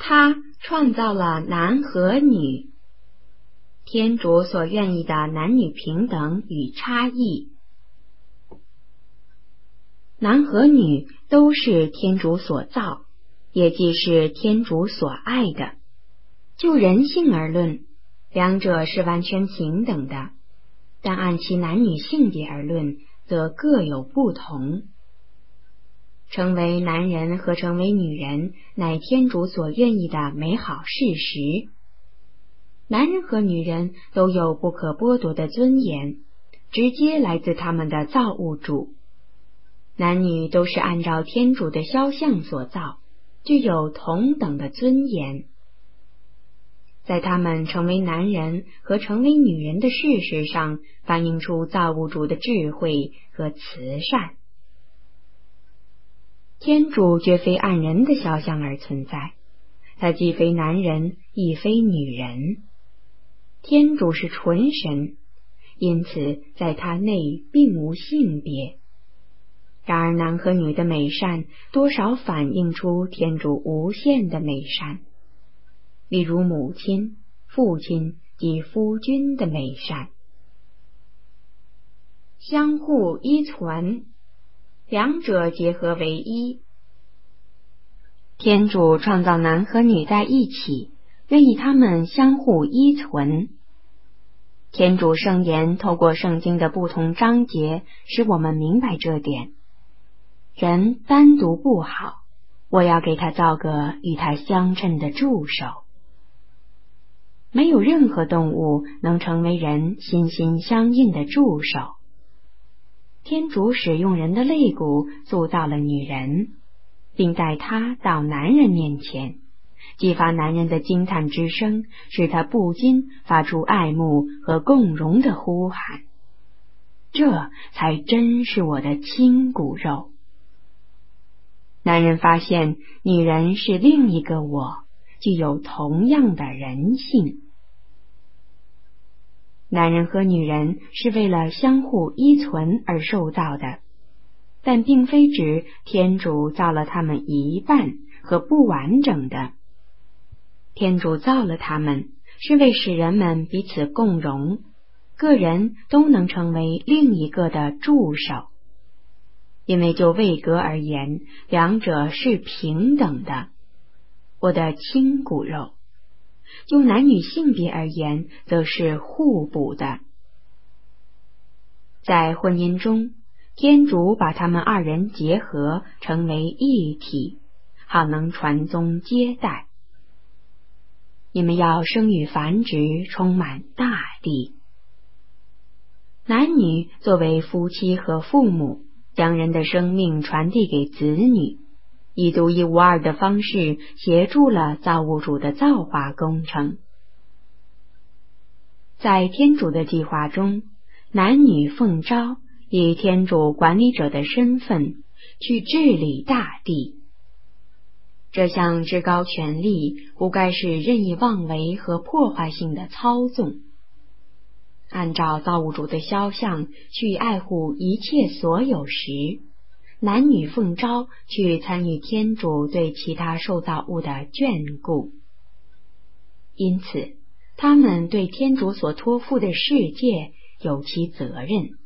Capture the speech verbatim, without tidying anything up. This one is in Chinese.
他创造了男和女，天主所愿意的男女平等与差异。男和女都是天主所造，也即是天主所爱的。就人性而论，两者是完全平等的，但按其男女性别而论，则各有不同。成为男人和成为女人，乃天主所愿意的美好事实。男人和女人都有不可剥夺的尊严，直接来自他们的造物主。男女都是按照天主的肖像所造，具有同等的尊严。在他们成为男人和成为女人的事实上，反映出造物主的智慧和慈善。天主绝非按人的肖像而存在，他既非男人，亦非女人。天主是纯神，因此在他内并无性别。然而男和女的美善多少反映出天主无限的美善，例如母亲、父亲及夫君的美善。相互依存，两者结合为一。天主创造男和女在一起，愿意他们相互依存。天主圣言透过圣经的不同章节，使我们明白这点。人单独不好，我要给他造个与他相称的助手。没有任何动物能成为人心心相印的助手。天主使用人的肋骨塑造了女人，并带她到男人面前，激发男人的惊叹之声，使他不禁发出爱慕和共荣的呼喊。这才真是我的亲骨肉。男人发现女人是另一个我，具有同样的人性。男人和女人是为了相互依存而受造的，但并非指天主造了他们一半和不完整的。天主造了他们，是为使人们彼此共荣，个人都能成为另一个的助手。因为就位格而言，两者是平等的，我的亲骨肉；就男女性别而言，则是互补的。在婚姻中，天主把他们二人结合，成为一体，好能传宗接代。你们要生育繁殖，充满大地。男女作为夫妻和父母，将人的生命传递给子女，以独一无二的方式协助了造物主的造化工程。在天主的计划中，男女奉召，以天主管理者的身份去治理大地。这项至高权力不该是任意妄为和破坏性的操纵。按照造物主的肖像去爱护一切所有时，男女奉召去参与天主对其他受造物的眷顾。因此，他们对天主所托付的世界有其责任。